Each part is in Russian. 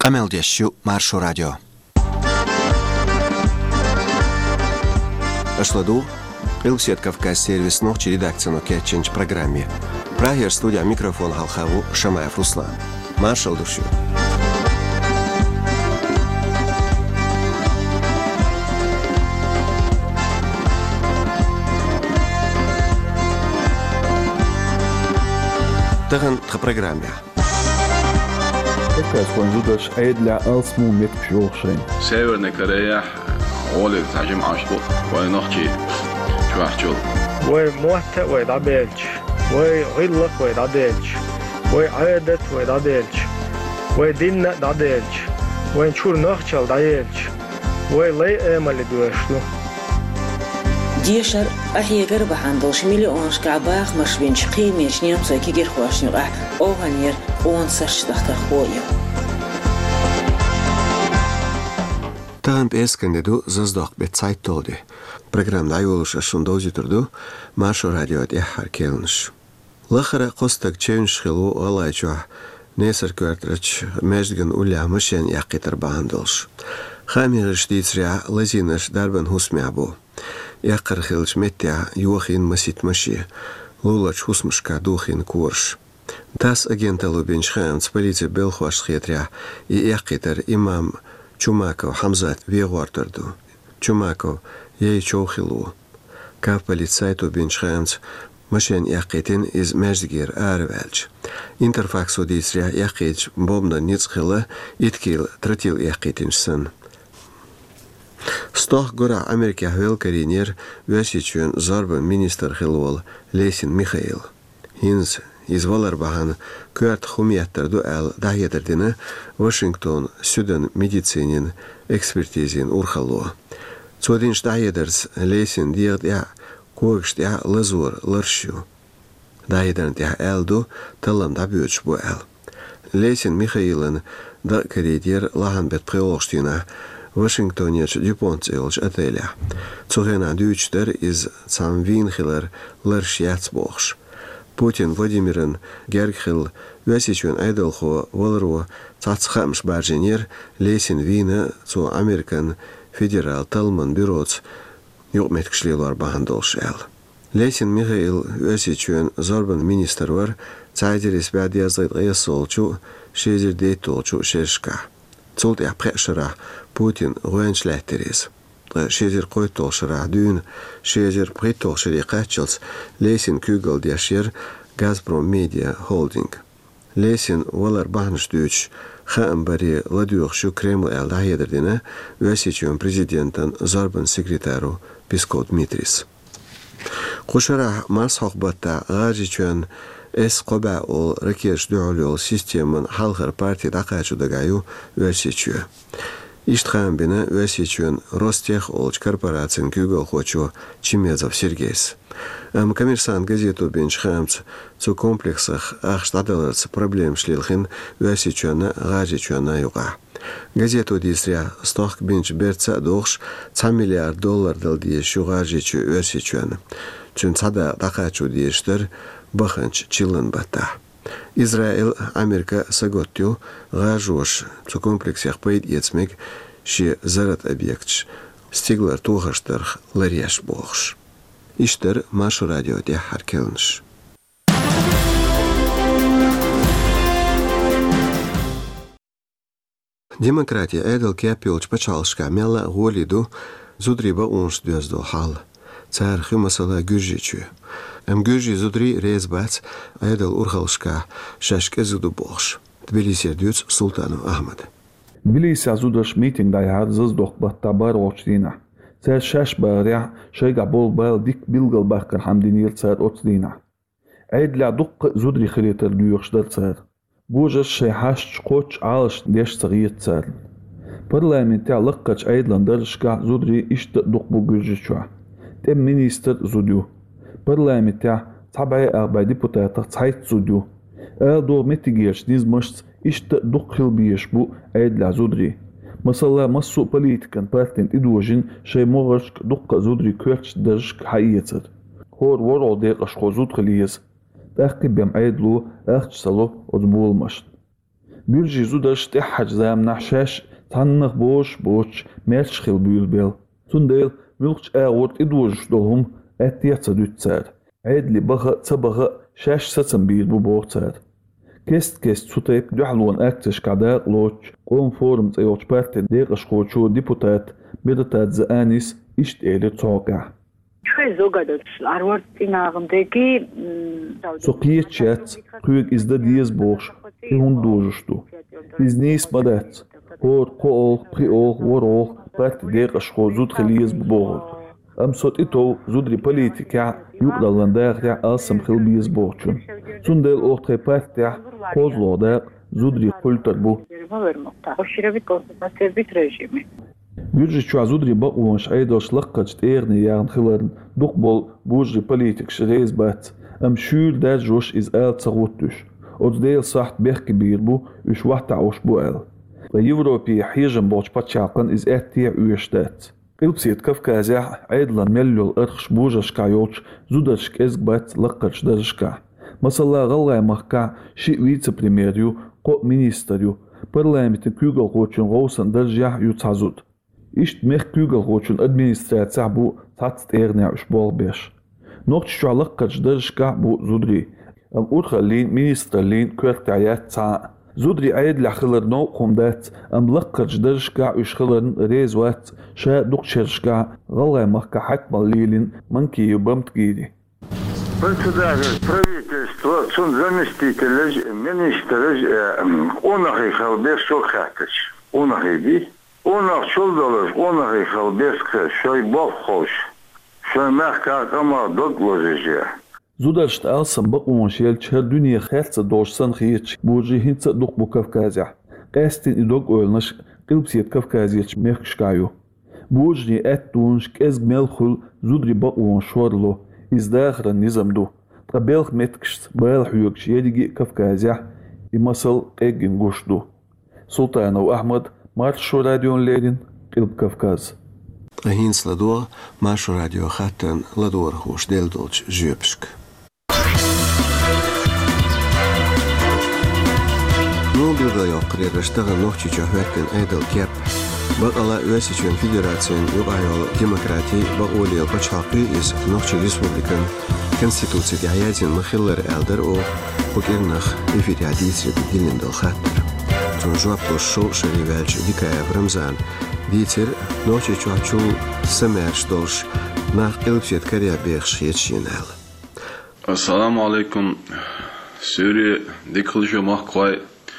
Qameldeshu Marsho Radio. Ашладу, Илсет Кавказ сервис ночи редакцию Кетченч программе. Прагер студия микрофон Халхаву Шамаев Руслан. Маршал душу. Таган в программе. Северная Корея, Олег Таджим Ашбу, Войнохчи, Чувахчул. Вой Муатта Вой Дабельч, Вой Гиллах Вой Дадельч, Вой Айдет Вой Дадельч, Вой Динна Дадельч, Вой Чурнохчал Дадельч, Вой Лей Эмали Дуэшлу. ديشر أحيجر بحندوش مليون شكعباخ مشبين شقيميش نيمسو كيجر خواشنو أوهنير أون سرش دختر خويو. Таган пескандеду заздох бецайт толди. Программа дайволуша шундозитурду Маршо радио дехар келнш. Лахара қостак чевнш хилу алайчуа несер квартрач междган уля мышен яқитар бахандолш. Хамирш дицря лазинаш дарбан хусмябу. Яқар хилш меття юахин масит маши. Лулач хусмшка духин курш. Тас агенталу бенчханц полиция белхуаш хетря и яқитар имам Чумаков Хамзат вегуартарду. Чумаков ей чоухилу. Кав полицайту бенчханц машен яқитин из междгир арвелч. Интерфаксу дицря яқич бомна ницхила иткил тратил яқитиншсан. Стох гора Америка велкаринер весичун зарба министр хилвол Лесин Михаил. Хинз изволар бахан куарт хумияттарду ал дахиятардина Вашингтон Süden медицинин экспертизин урхалу. Цодинш дахиятарс Лесин дият я кугшт я лазур ларшу. Дахиятарн я алду талам дабюч бу ал. Лесин Михаилен да каридер лахан бет приолштина Вашингтонец Дюпонцелж отеля. Цогена дючтер из Цамвинхилер Ларшяцбохш. Путин Владимирен Гергхил Весичун Айдалхо Волру Цацхамш Барженер Лесин Вина цу Американ Федерал Талман Бюроц Югметкшлилар Бахандолшел. Лесин Михаил Весичун Зорбан министр Цайдерис Бадиазлайт Эсолчу Шезер Дейтолчу Шешка. Цулт я прешера Путин Руэншлеттерис. Шезер Койтолшера Дюн, Шезер Притолшери Качелс, Лесин Кюгел Дяшер, Газпром Медиа Холдинг. Лесин Валар Бахнштюч, Хаамбари Ладюршу Кремл Элдахедердина, Весичун президентан Зарбан секретару Песко Дмитрис. Кушара Марс Хохбата Раджичун Es qoba ol rakesh du'ulul sistemin halqar parti daqachu dagayu vesichu. Ishtxan bina vesichun Rostech olch korporatsiyan Google xochu Chimezov Sergeys. Коммерсант газету бенчхамц цу комплексах ахштадаларц проблем шлилхин весичуна гажичуна юга. Газету дисря стох бенч берца дохш $1 миллиард далдие шугажичу весичуна. Чун цада дaqachu диештер Баханч Чилан Бата. Израиль, Америка Саготтю, Гажош, цу комплексях поид яцмек, ши зарат объектш, стиглар тухаштарх ларьяш бохш. Иштер Машу радио дяхар келнш. Демократия эдел кепилч пачалшка мела голиду зудриба унш дюздо хал. Цар химасала гюржичу. Гюржи зудри резбац айдал урхалшка шашке зуду бохш. Тбилиси дюц Султану Ахмад. Тбилиси зудаш митинг дайхар заздох баттабар очдина. Цар шаш баря шайга бол бал дик билгал бахкар хамдинир цар очдина. Айдля дук зудри хилитер дюйшдар цар. Бужаш шай хаш коч алш деш царит цар. Парламентя лыккач айдлан даршка зудри ишт дук бу гюржичуа. Тем министр зудю. Парламентя цабай арбай депутатах цайт зудю. До метигеш низмашц ишт дук хилбиеш бу айдля зудри. Масалла массу политикан партин идуожин шай могашк дук зудри кверч даршк хайецер. Хор ворол деqash xozud xiliyes. Тахки бем айдлу ахч сало озбулмаш. بيلجي زودش تحج زام نحشاش تنخ بوش ميرش خيل بيل سنديل ملقش اغوت ادوش دولهم اتيات دوتسار عيد لي بغا تبغا شاش ستن بيل بوبورتسار كست سوتيب دحلون اكتش كعداق لوش قوم فورم تيوش بارتي ديقش خوشو ديبوتات بيدتات زانيس اشت ايلي توقع شوي زوجادت الأروار تناغمدكي سوقيت شات قيق إزدا ديز بوش هون دوجشتو إزنيس بدات هور قول بريول ورول بارت ديق أشخو زود خليز ببوغل أمسوت إتو زودري بوليتيكا يقدر لنداغ أسم خل بيز بوغشون سندل أوتري بارت قوزلو داق زودري قلتر بو بيرجي شو زودري بقوش عيدوش لقج تيرني يعني خلال دقبل بوجري بوليتيك شريز بات أم شول دا جوش إز آل تغوتش أوز ديل صحت بيحكي بيربو وش وحتا عوش بو آل ويوروبي حيجن بوش باتشاقن إز آتيع ويشتات قلبسيت كفكازيح عيدلان مليو الأرخش بوجش كايوش زودرشك إزق بات لقج درشكا مثلا غلاي مخكا شي ويتس بريميريو قو مينيستريو برلامت كيوغل غوشن غوسن درجيح يتعزود إشت ميخ كيوغل غوشن أدمينستراتيع بو تاتت إيرنيع وشبول بيش نوقتش علاقة درشكا بو زودري أم أورخلين مينيسترلين كورتعيات تاع زودري عيد لحخلر نو قمدات أم لقة درشكا وشخلرن ريزوات شا دوكشرشكا غلاي مخكا حكم ليلين منكي يبامت جيدي Председатель правительства, сон заместитель, министр, онахи халбес шокхатыч. Онахи ди. Онах чолдалыш, онахи халбес шой бовхош. Шой махка кама докложежия. زودرشت ألسن بقوم شيل شهر دنيا خالصة دوشسن خيتش بوجي هنسا دوق بو كفكازيح قاستين إدوق أولنش قلبسيت كفكازيتش ميخشكايو بوجني أتونش كأزق ملخل زودري بقوم شورلو إزداخر النظام دو تقبلخ متكشت بالح يوكش يديجي كفكازيح يمثل قيقين قوش دو سلطان وأحمد مارشو راديون ليدين قلب كفكاز أهينس لدور مارشو راديو خاتن لدور خوش ديل دولش جيبشك نو بيضا يقرير اشتغل نوخشي جهواتن ايدل كيب بقلا واسيشن فيدراتسين يقايول ديمقراطي بقولي البشاقي إز نوخشي ريسبوبليكان كونستيتوتسي عيازين مخلر ألدر أو وكيرنخ إفيد عديث بديلين دل خاتر تون جوابتو الشو شريفالج ديكايا برمزان ديتر نوخشي جوابتو سمارش دولش ناخ قلبسيت كاريا بيخش يتشينال السلام عليكم سوري ديكلجو مخقوي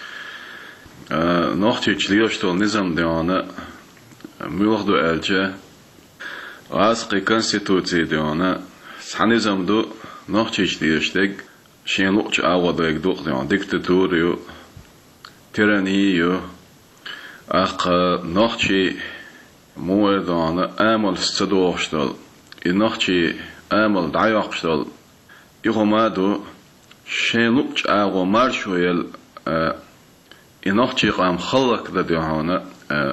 نوخشي تشليوشتو نظام ديانا ملوخدو ألجا واسقي كونستيتوتسي ديانا سحنظام دو نوخشي تشليوشتك شين لوكش أعوضيك دوق ديانا ديكتاتوريو تيرانيو أخ نوخشي موردانا آمل ستدوشتل نوخشي آمل دعيوشتل يغمادو شين لوكش أعوض مارشويل إنوخشي قام خلق دديهانا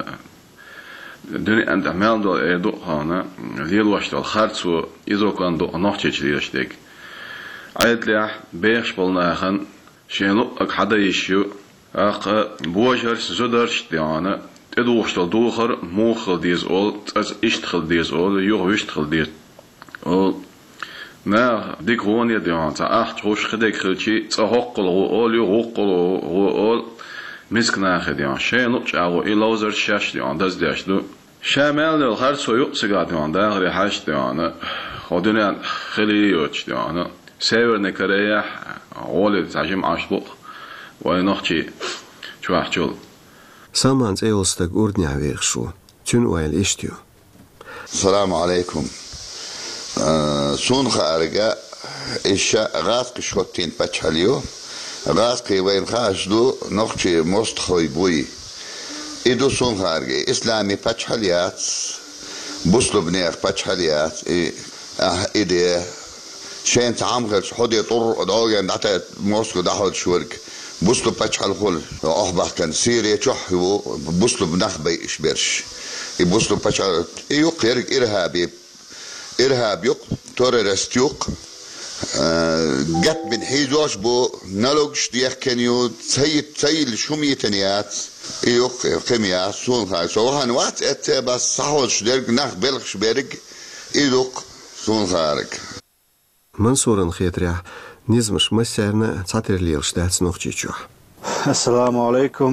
دني أنت عمل دو إيدو هانا ليلوشت الخارتسو إذا كان دو نوخشي تليشتك عيد ليه بيخش بالناخن شينو أك حدا يشيو أق بوجر زودرش ديانا تدوشت الدوخر موخل ديز أول تز إشتخل ديز أول يو ويشتخل ديز أول نا ديك هوني ديانا تا أخت خوش خدك خلشي تهقل هو أول يهقل هو أول مسكنا خديان شيء نوش أو إلوزر شاش ديان دز دياش دو شامل الخر سويق سجاد ديان ده غير حاش ديان خدنا خلي يوش ديان سير كوريا أول تعجم عشبق ونحكي شو أحكي سلمان أيلستك أردني عويق شو تون ويل إشتيو السلام عليكم سون خارجة إيشا غاسك شوتين بتشاليو غاسقي وين خاشدو نوخشي مستخوي بوي إدو سون خارجي إسلامي باتشاليات بوسلو بنير باتشاليات إدي شين تعمغل حدي طر داوغن دعتا موسكو داخل شورك بوسلو باتشال خل أحبح كان سيريا تشحو بوسلو بنخبي إشبرش بوسلو باتشال يوق يرق إرهابي يوق توريرست يوق قد من حيزوش بو نلوغش ديخ كنيو تسيل شميتنيات ايوخ قميات سون خايس وهان وات ات بس صحوش درق نخ بلغش برق ايدوق سون خارق منصورن خيتريح نزمش مسيرنا تعتر ليل شتات نوخجيچو. السلام عليكم.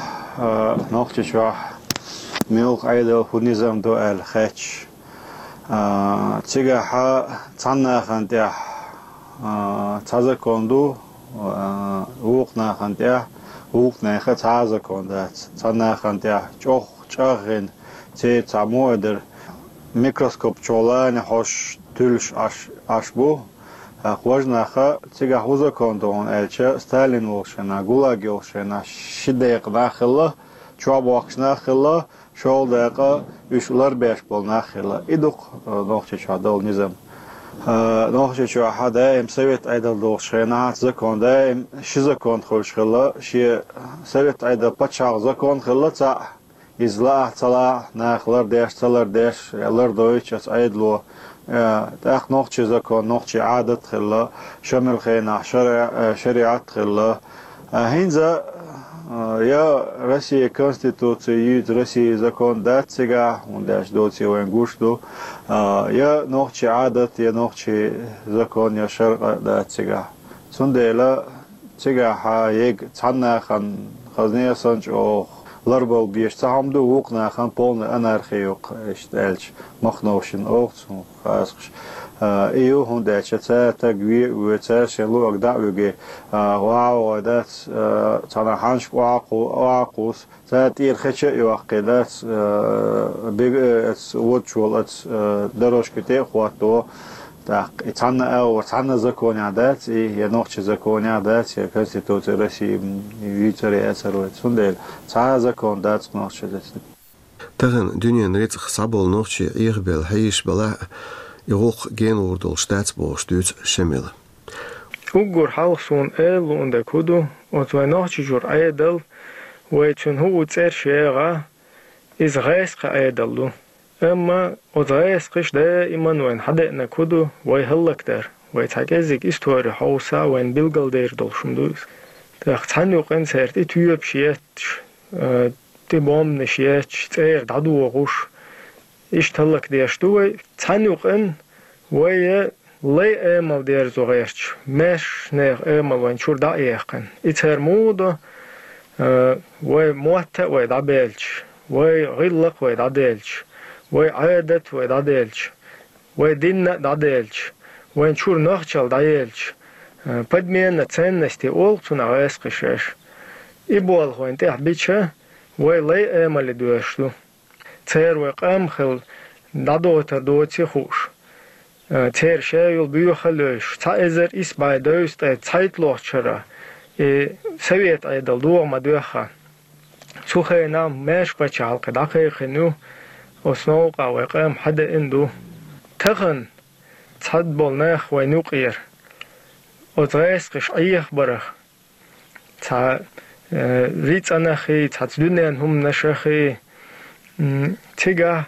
نوخجيچو ميوخ ايدو نظام دو الخاتش تيجا ها تانا خانتيا تازا كوندو ووقنا خانتيا ووقنا خا تازا كوندات تانا خانتيا چوخ چاغين تي تامودر ميكروسكوب چولان خوش تلش اشبو خوجنا خا تيجا هوزا كوندون الچا ستالين وشنا غولاغي وشنا شديق داخله چوب وقشنا خله شول دقيقة يشولر بيش بولنا خلا إدوق نوخش شادول نظام نوخش شو حدا سويت أيدل دوخشنا زكون ده شزكون خوش خلا شيء سويت أيدل بتشاق زكون خلا تا إزلا تلا نخلر ديش لر دويش أيدلو تأخ نوخش زكون نوخش عادة خلا شمل خينا شريعة خلا هنزا يا روسيا конституция روسيا закон датсига он даш доци венгушту يا نوخشي عادت يا نوخشي закон يا شرع داتسига سندلا تيجا ها يك تانا خان خزنيا سانج او لربل بيش تهمدو وقنا خان полный анархиюк اشتالش مخنوشن اوغتسون خاسخش ايو هوندا چتا تگوي وتا شلو اگدا وگي واو دات تانا هانش واقوس تاتير خچ يوقدات بيج اتس ووتشول اتس دروشكتي خواتو так تانا او تانا закон عادات يا نوخش закон عادات يا конституция России витери эсерот сундел та закон дат نوخش дат تغن دنيا نريتخ صابول نوخش يغبل هيش بلا يغوق جين وردل staatsbos duurt شمل. Ugur halsun unda kudu ot vai nachjur aidel vai chun hu tsershega iz gaiska aidellu. Amma ot gaiskish da iman wen hadena kudu vai hallakter vai tagezik istori hausa wen bilgalder dolshumdus. Da tanu qen serti tuyep shiet ti bom neshiet tser dadu ogush ishtalak deshtu tanu qen ويا لي امل دير زوغيرش مش نير امل وين شور دايقن اتر مودا وي موتا وي دابيلش وي غلق وي داديلش وي عادت وي داديلش وي دين داديلش وين شور نخشل دايلش подмена ценностей олцуна вескишеш и бол вин тахбича وي لي امل دوشتу цер وي قامخل دادوتا دوتي خوش تر شايل بيخلوش تأذر إس بعدوست Zeitlochera سويت أيدل دو ما دوخا سوخينا ماش بتشال قداخي خنو وسنوقا وقام حدا إندو تخن تصدبل ناخ وينوقير وتغيسقش أيخ برخ تا ريت أناخي تدنين هم نشخي تيجا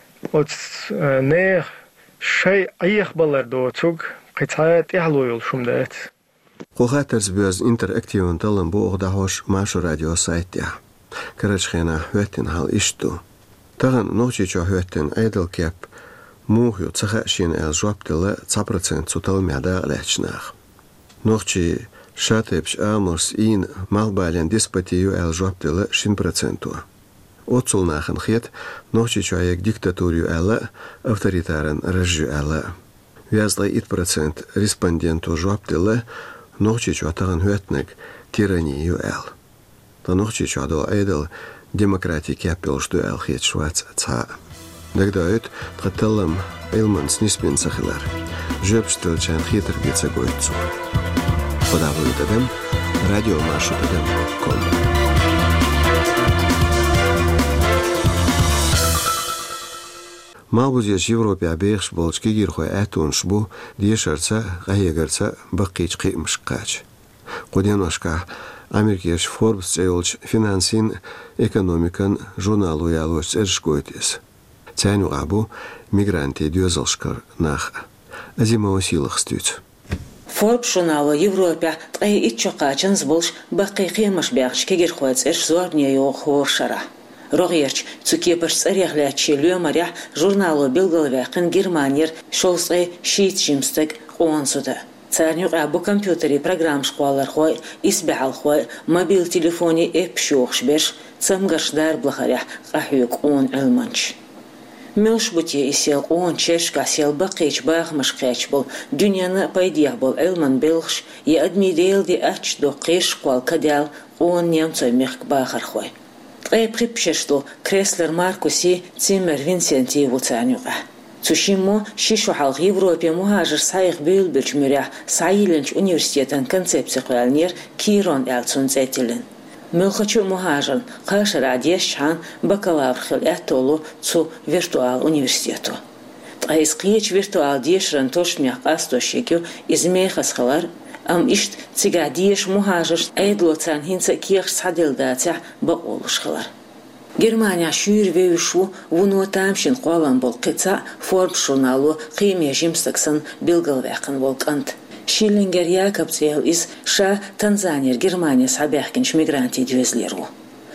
وتناخ شيء أيخ بلردو تug قطعات يحلويل شمدات. قوغاترز بيوز انتراكتيون تلن بوغ دهوش ماشو راديو سايتيا. كرجخينا هوتين هال إشتو. تغن نوچيچو هوتين ايدل كيب موهيو تخاشين ال جوابتل 10% سوتل ميادا لهچناخ. نوچي شاتبش امرس in مالبالين ديسباتيو ال جوابتل 10%. Отцулнахан хет ночи человек диктатурию элла авторитарен режим элла. Вязлай 1% респонденту жуаптеле ночи человек хетнек тиранию эл. Та ночи человек эдел демократии капел что эл хет швац ца. Дагдает тхателлам элманс ниспин сахилар. Жепштел чан хитр бица гойцу. Подавлю тадем радио машу тадем ком. Малбузяш Европе абееш болч кигир хой атун шбу диешарца гайгарца бакич қимшқач. Қуденошка Америкеш Forbes цейлч финансин экономикан журналу ялош эршгойтес. Цайну абу мигранти дюзалшкар нах азимао силах стюц. Forbes журналы Европа тгай итчоқачын зболш бақиқи машбяғш кегер хуайцерш зорния йоқ хоршара. Рогерч цукепаш царяхлячи люмаря журналу билгалвяқын Германияр шолсгай шиит жимстек қуансуда. Царнюк абу компьютери программ школар хой, избял хой, мобил телефоне эпшух шбеш, цамгаш дар блахаря қахюк он элманч. Мелш бутье исел он чешка сел бақич бағмашқач бол, дюняна пайдиях бол элман белхш, и адмирел ди ач до қеш школ кадял он немцой мехк бахар хой. Тгай припшешту Креслер Маркуси Циммер Винсенти вуцанюга. Цушимо шишухал в Европе мухажер сайх бюлбельч мюря сайленч университетан концепция хуялнер Кирон элцунцетилен. Мелхачу мухажен кашер адешчан бакалавр хил этолу цу виртуал университету. Тгайскиеч виртуал дешран тошмях астошекю измехас халар ам ишт цигадиеш мухажерш эйдлоцан хинца киех садилдатя баолуш халар. Германия шуир веушу вуну тамшин қолан бол қица Forbes журналу қиме жимстаксан билгалвяқын волкант. Шиллингер Якоб цел из ша Танзанияр Германия сабяхкинч мигранти дюзлеру.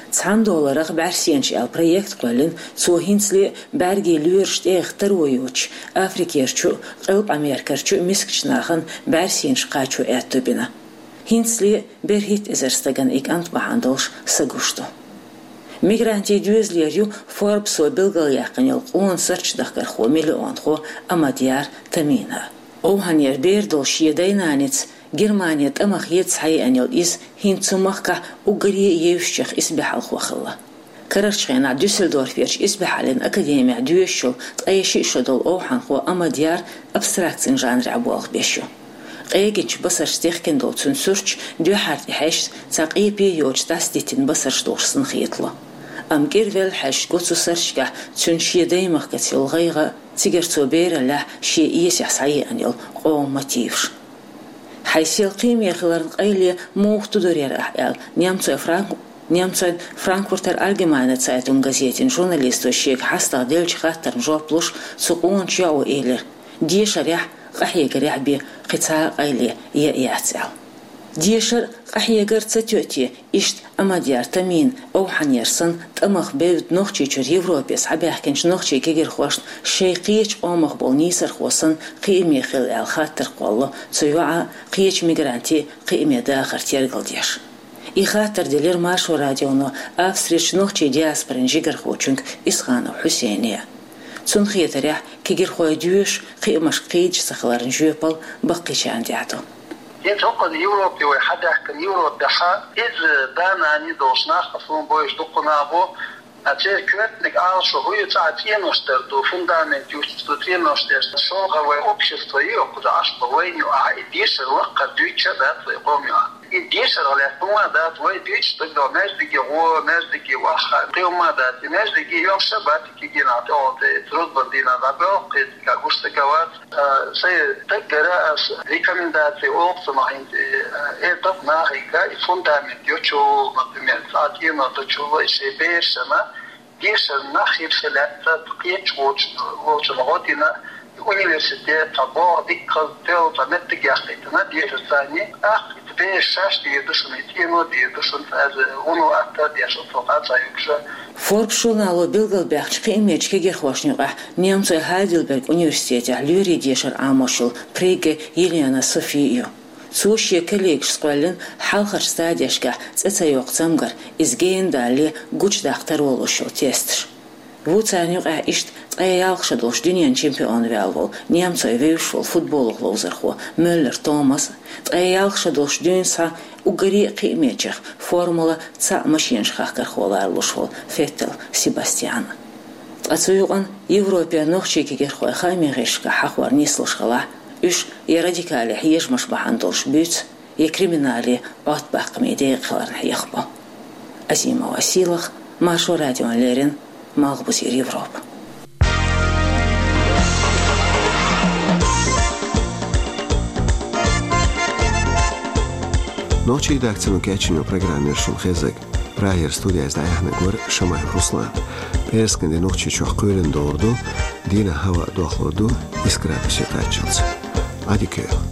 $10 бәрсенч ал проект қолын цухинсли бәрге люершт эхтар ойуч Африкерчу қылп Америкарчу мискчнахын бәрсенч қачу әттубина. Хинсли берхит изерстаган икант бахандолш сагушту. Мигранти дюзлерю Forbes билгал яқынел он сарчдахкар хо миллион хо амадияр тамина. Оуханер бердол шиедайнанец Германия тамах ецхай анел из хинцумахка угри евщих избихал хохла. Карачхена Дюссельдорферч избихален академия дюшел тайши шодол оухан хо амадияр абстрактин жанр абуах бешу. Эйгенч басарштехкен дол цунсурч дюхарт хеш цақипи йоч таститин басарштошсын хиетло. Амкервел хеш гоцусаршка цуншиедаймах катилгайга тигерцо бейраля ши иесях сайи анел о мотивш. Хайсел қиме қиларын қайли муқтудырер ахял немцой Франкфуртер Allgemeine Zeitung газетин журналисту шек хаста делч хаттар жоплуш цуқун чау эйлер дешарях قحيقر بي قطاع قيلي يأتعل ديشر قحيقر تتوتي إشت أما ديار تمين أو حنيرسن تأمخ بيد نوخشي چور يوروبي صحبه كنش نوخشي كيجر خوشت شيقيش أمخ بول نيسر خوصن قيمي خل الخاتر قوالله تيوعا قيش ميغرانتي قيمي داخر تيرقل ديش إخاتر دلير ماشو راديونو أفسريش نوخشي دياسبرين جيجر خوچنك إسخانو حسينية تنخيت ريح كيجر خوي ديوش قيمش قيج سخلارن جوبل بقيش عندي عدو يتوقع يوروبي وحدا كان يوروب دحا إذ دانا ني دوشناخ أصلا بويش دوقنا أبو أتي كنتنك عارشو هو يتعطيين وشتردو فندامنت يوشتردين وشترد شوغا ويوكشستو يوكو دعشتو وينيو إديش الوقت دويتشا دات ويقوميو إديش الغلاثوما دات ويديش تقدر نجدكي غو نجدكي واخا قيوما دات نجدكي يوشا باتكي جيناتي أوتي ترود بندينا دابو قيد كاقوشتكوات سي تقرأ ريكامنداتي أوقتنا عند إيطف ناغيكا فندامنت يوشو مطمئن ساعتين وتشو إشي بيرشما ديش النخير سلاتة تقيتش ووش الغوتنا universitet tabor dikkat delta nettik yaxtaytına diye sani be şaş diye düşünüyor diye az onu atta diye sokat sayıksa Forbes журналу билгалбяхч қимечке герхошниға немцой Хайдельберг университете Люри дешер амошул преге Елена Софию. Цушье коллег школен халхар стадияшка цецайоқ цамгар изгейн дали гуч дахтар олушул тестш. Вуцанюға ишт Айялқша долш дүниян чемпион вялвол, немцой вейшвол футболу глозерхо, Мюллер Томас, Айялқша долш дүнса угари қимечех, формула ца машиншхах кархола арлушвол, Феттел Себастьян. Ацуюған Европе нохчеки герхой хаймегешка хахвар нислушхала, үш радикали ежмаш бахан долш бюц, криминали отбақ медей қыларн хияхбо. Азима Василах, Машу Радион Лерин, Малбузир Европа. Noche redakcijnu keçinju programir šum hezek. Prayer studija izdajahne gor Šamaj Ruslan. Perskende noći čuh kuyren doğurdu, dina hava dohlordu, iskra bir şey kaçıldı. Hadi köy.